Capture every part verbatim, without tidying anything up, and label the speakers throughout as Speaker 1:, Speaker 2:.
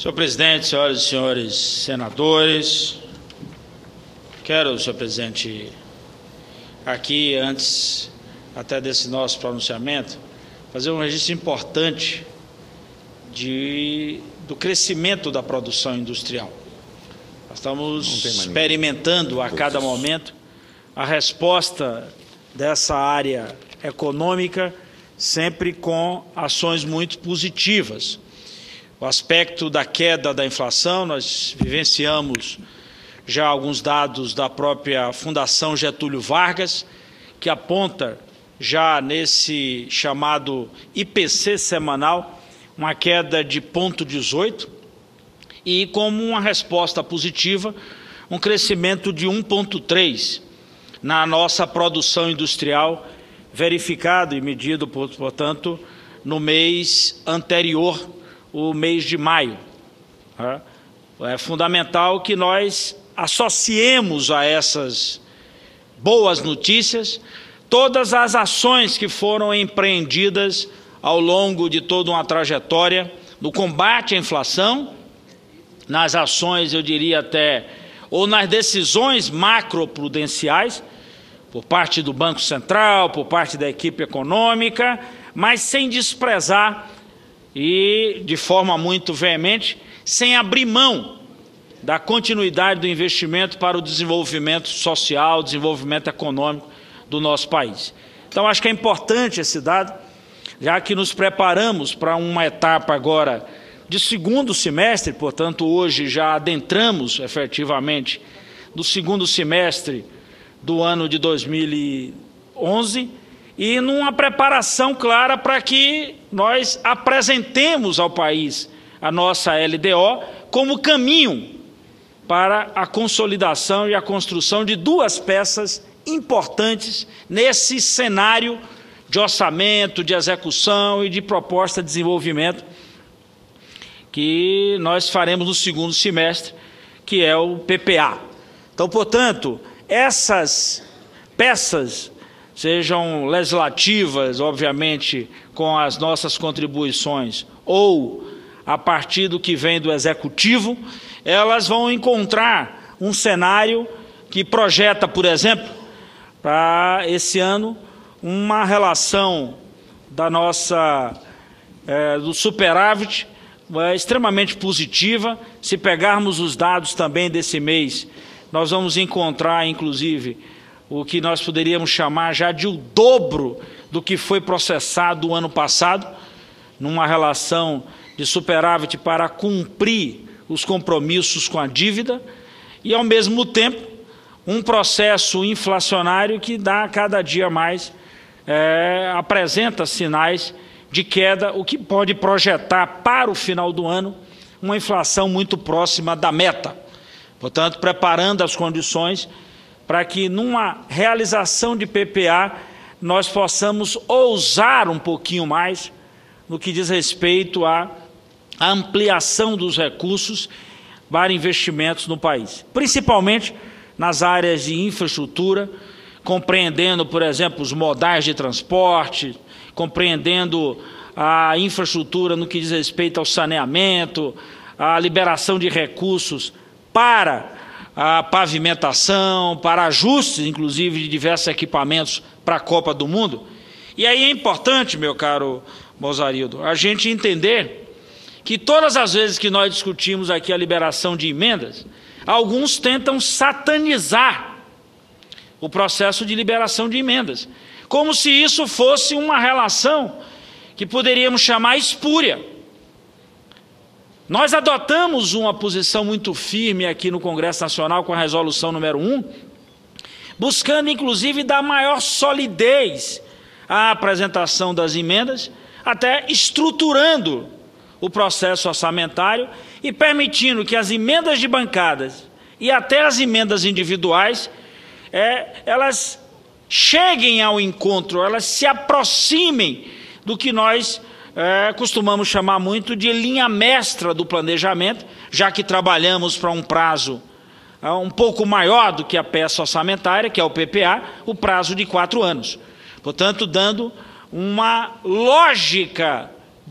Speaker 1: Senhor presidente, senhoras e senhores senadores, quero, senhor presidente, aqui, antes até desse nosso pronunciamento, fazer um registro importante de, do crescimento da produção industrial. Nós estamos experimentando a cada momento a resposta dessa área econômica, sempre com ações muito positivas. O aspecto da queda da inflação, nós vivenciamos já alguns dados da própria Fundação Getúlio Vargas, que aponta já nesse chamado I P C semanal uma queda de zero vírgula dezoito e, como uma resposta positiva, um crescimento de um vírgula três na nossa produção industrial, verificado e medido, portanto, no mês anterior, o mês de maio. É fundamental que nós associemos a essas boas notícias todas as ações que foram empreendidas ao longo de toda uma trajetória no combate à inflação, nas ações, eu diria até, ou nas decisões macroprudenciais, por parte do Banco Central, por parte da equipe econômica, mas sem desprezar e, de forma muito veemente, sem abrir mão da continuidade do investimento para o desenvolvimento social, desenvolvimento econômico do nosso país. Então, acho que é importante esse dado, já que nos preparamos para uma etapa agora de segundo semestre, portanto, hoje já adentramos efetivamente no segundo semestre do ano de dois mil e onze, e numa preparação clara para que nós apresentemos ao país a nossa L D O como caminho para a consolidação e a construção de duas peças importantes nesse cenário de orçamento, de execução e de proposta de desenvolvimento que nós faremos no segundo semestre, que é o P P A. Então, portanto, essas peças, sejam legislativas, obviamente, com as nossas contribuições, ou a partir do que vem do Executivo, elas vão encontrar um cenário que projeta, por exemplo, para esse ano, uma relação da nossa, é, do superávit é, extremamente positiva. Se pegarmos os dados também desse mês, nós vamos encontrar, inclusive, o que nós poderíamos chamar já de o dobro do que foi processado o ano passado, numa relação de superávit para cumprir os compromissos com a dívida, e, ao mesmo tempo, um processo inflacionário que dá cada dia mais, é, apresenta sinais de queda, o que pode projetar para o final do ano uma inflação muito próxima da meta. Portanto, preparando as condições para que, numa realização de P P A, nós possamos ousar um pouquinho mais no que diz respeito à ampliação dos recursos para investimentos no país, principalmente nas áreas de infraestrutura, compreendendo, por exemplo, os modais de transporte, compreendendo a infraestrutura no que diz respeito ao saneamento, a liberação de recursos para a pavimentação, para ajustes, inclusive, de diversos equipamentos para a Copa do Mundo. E aí é importante, meu caro Mozarildo, a gente entender que todas as vezes que nós discutimos aqui a liberação de emendas, alguns tentam satanizar o processo de liberação de emendas, como se isso fosse uma relação que poderíamos chamar espúria. Nós adotamos uma posição muito firme aqui no Congresso Nacional com a resolução número um, buscando, inclusive, dar maior solidez à apresentação das emendas, até estruturando o processo orçamentário e permitindo que as emendas de bancadas e até as emendas individuais, é, elas cheguem ao encontro, elas se aproximem do que nós É, costumamos chamar muito de linha mestra do planejamento, já que trabalhamos para um prazo é, um pouco maior do que a peça orçamentária, que é o P P A, o prazo de quatro anos. Portanto, dando uma lógica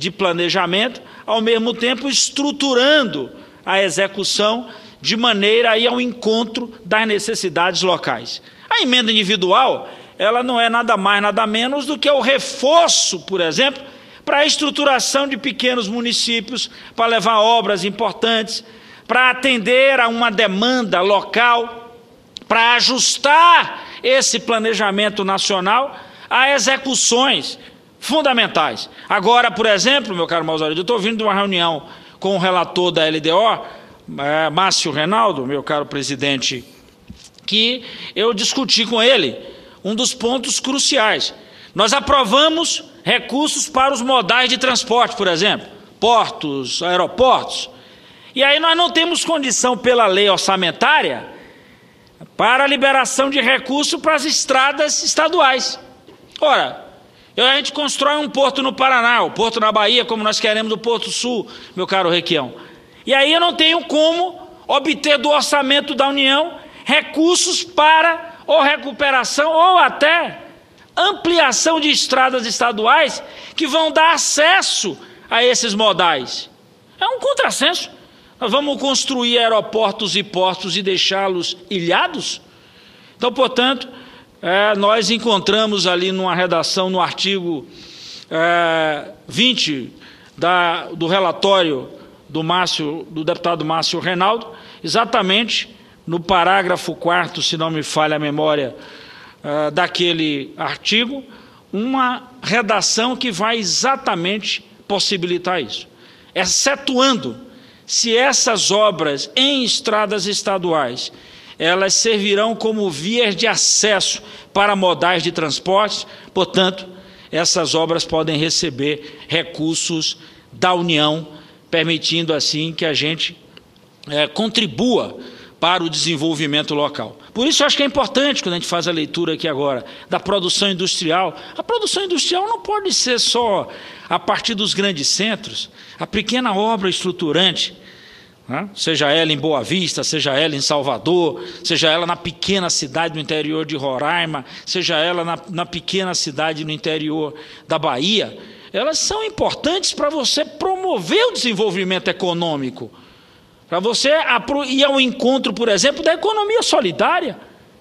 Speaker 1: de planejamento, ao mesmo tempo estruturando a execução de maneira a ir ao encontro das necessidades locais. A emenda individual, ela não é nada mais, nada menos do que o reforço, por exemplo, para a estruturação de pequenos municípios, para levar obras importantes, para atender a uma demanda local, para ajustar esse planejamento nacional a execuções fundamentais. Agora, por exemplo, meu caro Mausarido, eu estou vindo de uma reunião com o relator da L D O, é, Márcio Reinaldo, meu caro presidente, que eu discuti com ele um dos pontos cruciais. Nós aprovamos recursos para os modais de transporte, por exemplo, portos, aeroportos, e aí nós não temos condição pela lei orçamentária para a liberação de recursos para as estradas estaduais. Ora, a gente constrói um porto no Paraná, o porto na Bahia, como nós queremos o Porto Sul, meu caro Requião. E aí eu não tenho como obter do orçamento da União recursos para ou recuperação ou até ampliação de estradas estaduais que vão dar acesso a esses modais. É um contrassenso. Nós vamos construir aeroportos e portos e deixá-los ilhados? Então, portanto, é, nós encontramos ali numa redação, no artigo é, vinte da, do relatório do, Márcio, do deputado Márcio Reinaldo, exatamente no parágrafo quarto, se não me falha a memória, é, daquele artigo, uma redação que vai exatamente possibilitar isso, excetuando se essas obras em estradas estaduais elas servirão como vias de acesso para modais de transporte, portanto, essas obras podem receber recursos da União, permitindo assim que a gente é, contribua para o desenvolvimento local. Por isso, eu acho que é importante, quando a gente faz a leitura aqui agora, da produção industrial, a produção industrial não pode ser só a partir dos grandes centros, a pequena obra estruturante, né? Seja ela em Boa Vista, seja ela em Salvador, seja ela na pequena cidade no interior de Roraima, seja ela na, na pequena cidade no interior da Bahia, elas são importantes para você promover o desenvolvimento econômico, para você ir ao encontro, por exemplo, da economia solidária,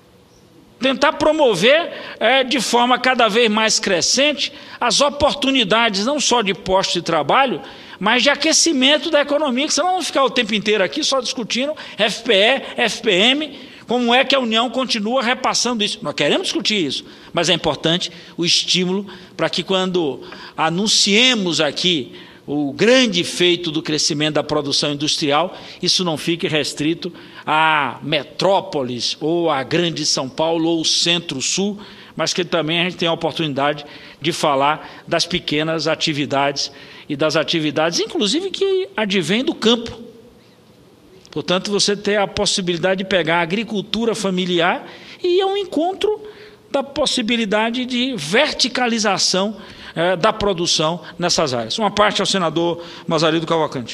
Speaker 1: tentar promover é, de forma cada vez mais crescente as oportunidades, não só de postos de trabalho, mas de aquecimento da economia, que senão vamos ficar o tempo inteiro aqui só discutindo F P E, F P M, como é que a União continua repassando isso. Nós queremos discutir isso, mas é importante o estímulo para que quando anunciemos aqui o grande feito do crescimento da produção industrial, isso não fique restrito a metrópoles, ou a grande São Paulo, ou centro-sul, mas que também a gente tenha a oportunidade de falar das pequenas atividades e das atividades, inclusive, que advêm do campo. Portanto, você tem a possibilidade de pegar a agricultura familiar e ir ao encontro da possibilidade de verticalização é, da produção nessas áreas. Uma parte ao senador Mausarido Cavalcante.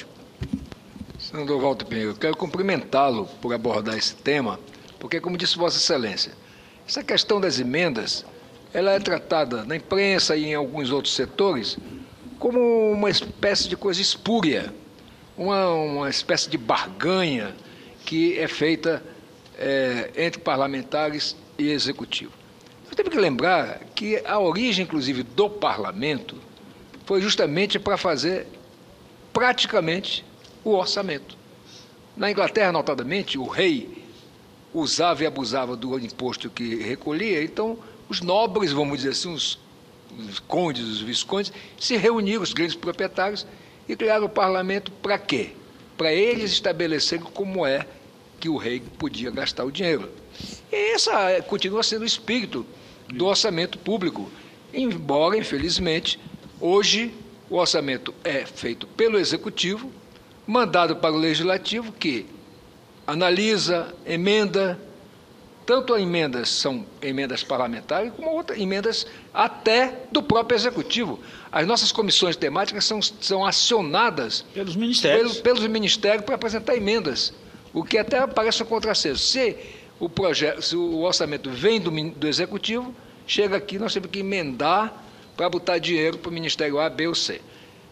Speaker 2: Senador Walter Pinheiro, eu quero cumprimentá-lo por abordar esse tema, porque, como disse Vossa Excelência, essa questão das emendas, ela é tratada na imprensa e em alguns outros setores como uma espécie de coisa espúria, uma, uma espécie de barganha que é feita é, entre parlamentares e executivo. Eu tenho que lembrar que a origem, inclusive, do parlamento foi justamente para fazer praticamente o orçamento. Na Inglaterra, notadamente, o rei usava e abusava do imposto que recolhia, então os nobres, vamos dizer assim, os, os condes, os viscondes, se reuniram, os grandes proprietários, e criaram o parlamento para quê? Para eles estabelecerem como é que o rei podia gastar o dinheiro. E essa continua sendo o espírito do orçamento público, embora, infelizmente, hoje o orçamento é feito pelo Executivo, mandado para o Legislativo, que analisa, emenda, tanto as emendas são emendas parlamentares, como outras emendas até do próprio Executivo. As nossas comissões temáticas são, são acionadas
Speaker 1: pelos ministérios,
Speaker 2: pelos, pelos ministérios para apresentar emendas, o que até parece um contrassenso. Se o, projeto, se o orçamento vem do, do Executivo, chega aqui, nós temos que emendar para botar dinheiro para o Ministério A, B ou C.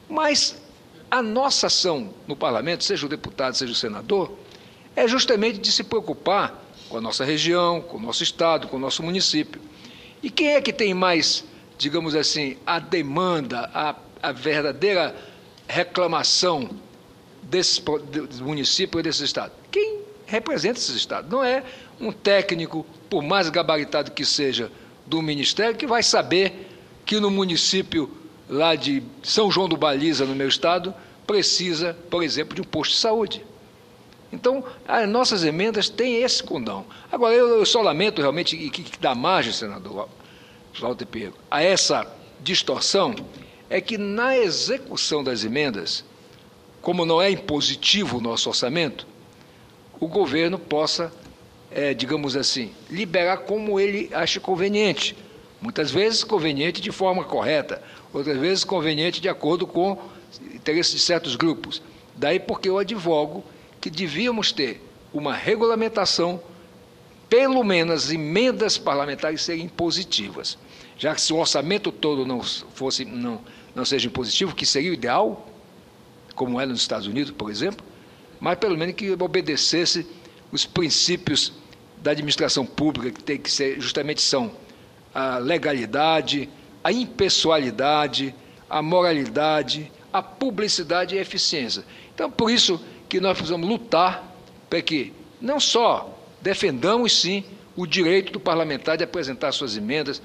Speaker 2: Mas a nossa ação no parlamento, seja o deputado, seja o senador, é justamente de se preocupar com a nossa região, com o nosso estado, com o nosso município. E quem é que tem mais, digamos assim, a demanda, a, a verdadeira reclamação desse município e desse estado? Quem representa esses estados? Não é um técnico, por mais gabaritado que seja, do Ministério, que vai saber que no município lá de São João do Baliza, no meu estado, precisa, por exemplo, de um posto de saúde. Então, as nossas emendas têm esse condão. Agora, eu, eu só lamento realmente que, que dá margem, senador Walter Pinheiro, a essa distorção, é que na execução das emendas, como não é impositivo o nosso orçamento, o governo possa, é, digamos assim, liberar como ele acha conveniente. Muitas vezes conveniente de forma correta, outras vezes conveniente de acordo com o interesse de certos grupos. Daí porque eu advogo que devíamos ter uma regulamentação, pelo menos emendas parlamentares serem positivas. Já que se o orçamento todo não, fosse, não, não seja impositivo, que seria o ideal, como é nos Estados Unidos, por exemplo, mas pelo menos que obedecesse os princípios da administração pública, que tem que ser, justamente são a legalidade, a impessoalidade, a moralidade, a publicidade e a eficiência. Então, por isso que nós precisamos lutar para que não só defendamos, sim, o direito do parlamentar de apresentar suas emendas,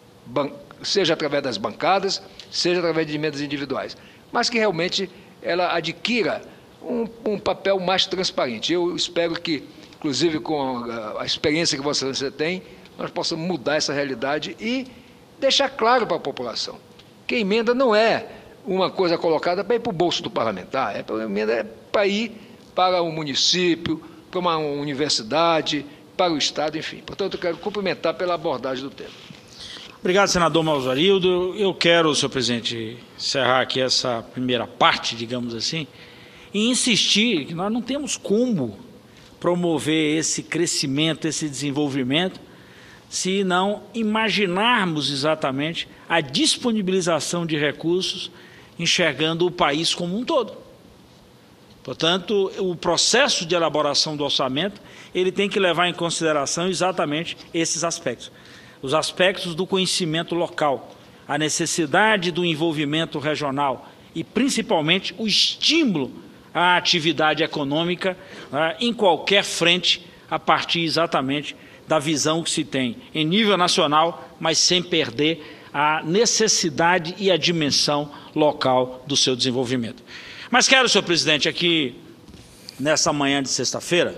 Speaker 2: seja através das bancadas, seja através de emendas individuais, mas que realmente ela adquira um, um papel mais transparente. Eu espero que, inclusive com a, a experiência que Vossa Excelência tem, nós possamos mudar essa realidade e deixar claro para a população que a emenda não é uma coisa colocada para ir para o bolso do parlamentar, é para, a emenda é para ir para o município, para uma universidade, para o Estado, enfim. Portanto, eu quero cumprimentar pela abordagem do tema.
Speaker 1: Obrigado, senador Mausorildo. Eu quero, senhor presidente, encerrar aqui essa primeira parte, digamos assim, e insistir que nós não temos como promover esse crescimento, esse desenvolvimento, se não imaginarmos exatamente a disponibilização de recursos, enxergando o país como um todo. Portanto, o processo de elaboração do orçamento, ele tem que levar em consideração exatamente esses aspectos. Os aspectos do conhecimento local, a necessidade do envolvimento regional e, principalmente, o estímulo à atividade econômica, né, em qualquer frente, a partir exatamente da visão que se tem em nível nacional, mas sem perder a necessidade e a dimensão local do seu desenvolvimento. Mas quero, senhor presidente, aqui, nessa manhã de sexta-feira,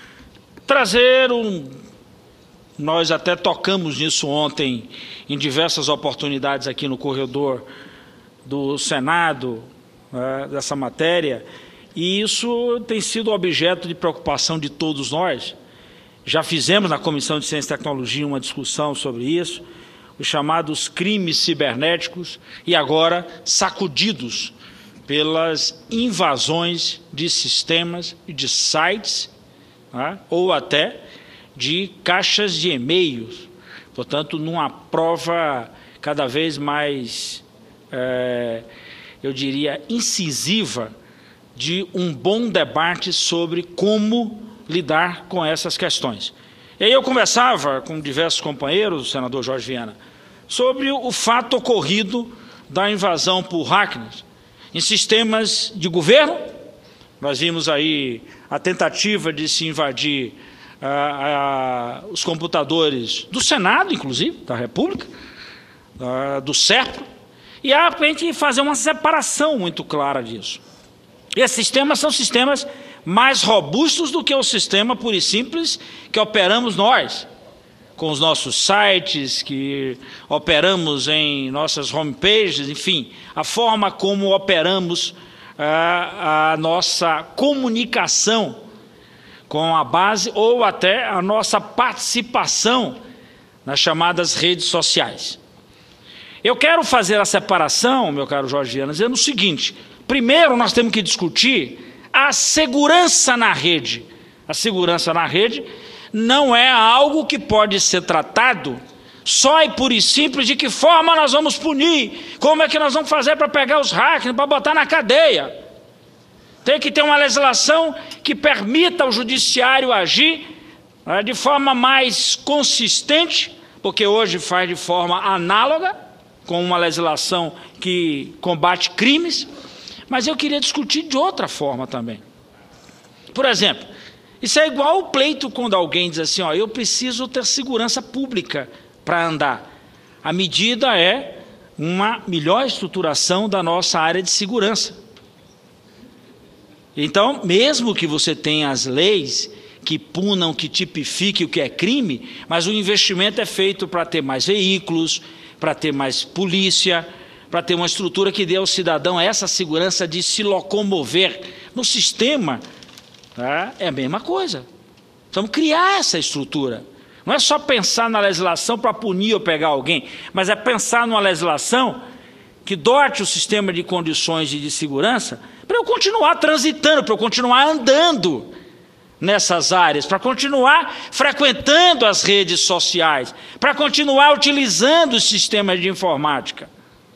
Speaker 1: trazer um... Nós até tocamos nisso ontem, em diversas oportunidades aqui no corredor do Senado, né, dessa matéria, e isso tem sido objeto de preocupação de todos nós. Já fizemos na Comissão de Ciência e Tecnologia uma discussão sobre isso, os chamados crimes cibernéticos, e agora sacudidos pelas invasões de sistemas e de sites, né, ou até de caixas de e-mails, portanto, numa prova cada vez mais, é, eu diria, incisiva de um bom debate sobre como lidar com essas questões. E aí eu conversava com diversos companheiros, o senador Jorge Viana, sobre o fato ocorrido da invasão por hackers em sistemas de governo. Nós vimos aí a tentativa de se invadir ah, ah, os computadores do Senado, inclusive, da República, ah, do SERPRO, e há para a gente fazer uma separação muito clara disso. Esses sistemas são sistemas mais robustos do que o sistema puro e simples que operamos nós, com os nossos sites, que operamos em nossas homepages, enfim, a forma como operamos a, a nossa comunicação com a base ou até a nossa participação nas chamadas redes sociais. Eu quero fazer a separação, meu caro Jorge Viana, dizendo o seguinte: primeiro nós temos que discutir a segurança na rede. A segurança na rede não é algo que pode ser tratado só e pura e simples de que forma nós vamos punir, como é que nós vamos fazer para pegar os hackers, para botar na cadeia. Tem que ter uma legislação que permita ao judiciário agir né, de forma mais consistente, porque hoje faz de forma análoga, com uma legislação que combate crimes, mas eu queria discutir de outra forma também. Por exemplo, isso é igual o pleito quando alguém diz assim, ó, eu preciso ter segurança pública para andar. A medida é uma melhor estruturação da nossa área de segurança. Então, mesmo que você tenha as leis que punam, que tipifiquem o que é crime, mas o investimento é feito para ter mais veículos, para ter mais polícia, para ter uma estrutura que dê ao cidadão essa segurança de se locomover no sistema. Tá? É a mesma coisa. Vamos criar essa estrutura. Não é só pensar na legislação para punir ou pegar alguém, mas é pensar numa legislação que dote o sistema de condições de segurança para eu continuar transitando, para eu continuar andando nessas áreas, para continuar frequentando as redes sociais, para continuar utilizando os sistemas de informática.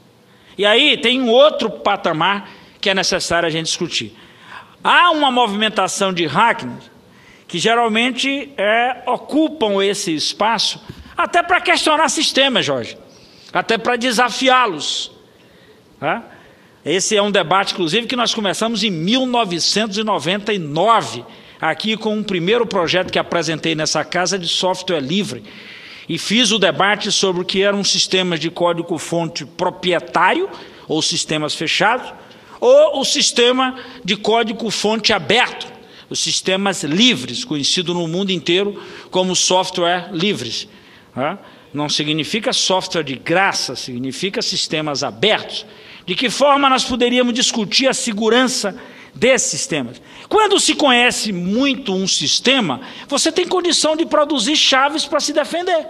Speaker 1: E aí tem um outro patamar que é necessário a gente discutir. Há uma movimentação de hackers que geralmente é, ocupam esse espaço até para questionar sistemas, Jorge, até para desafiá-los. Tá? Esse é um debate, inclusive, que nós começamos em mil novecentos e noventa e nove, aqui com um primeiro projeto que apresentei nessa casa de software livre, e fiz o debate sobre o que eram sistemas de código-fonte proprietário, ou sistemas fechados, ou o sistema de código-fonte aberto, os sistemas livres, conhecido no mundo inteiro como software livres. Não significa software de graça, significa sistemas abertos. De que forma nós poderíamos discutir a segurança desses sistemas? Quando se conhece muito um sistema, você tem condição de produzir chaves para se defender.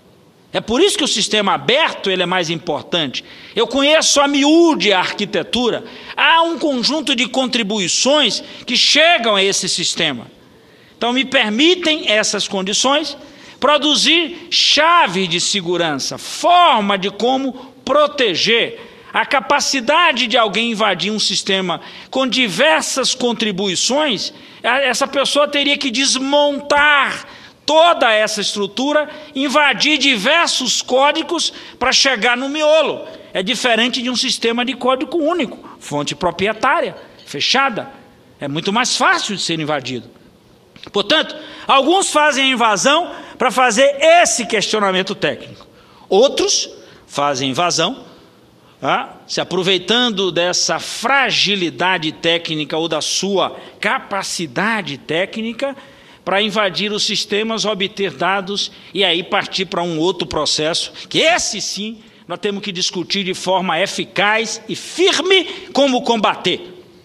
Speaker 1: É por isso que o sistema aberto ele é mais importante. Eu conheço a miúde a arquitetura. Há um conjunto de contribuições que chegam a esse sistema. Então, me permitem essas condições produzir chave de segurança, forma de como proteger. A capacidade de alguém invadir um sistema com diversas contribuições, essa pessoa teria que desmontar toda essa estrutura, invadir diversos códigos para chegar no miolo. É diferente de um sistema de código único, fonte proprietária, fechada. É muito mais fácil de ser invadido. Portanto, alguns fazem a invasão para fazer esse questionamento técnico. Outros fazem invasão Ah, se aproveitando dessa fragilidade técnica ou da sua capacidade técnica para invadir os sistemas, obter dados e aí partir para um outro processo, que esse sim nós temos que discutir de forma eficaz e firme como combater.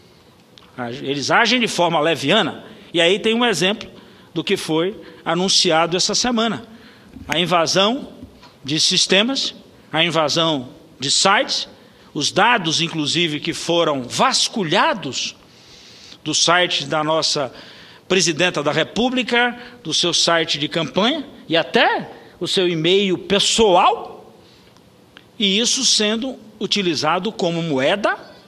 Speaker 1: Eles agem de forma leviana, e aí tem um exemplo do que foi anunciado essa semana. A invasão de sistemas, a invasão de sites, os dados, inclusive, que foram vasculhados do site da nossa presidenta da República, do seu site de campanha e até o seu e-mail pessoal, e isso sendo utilizado como moeda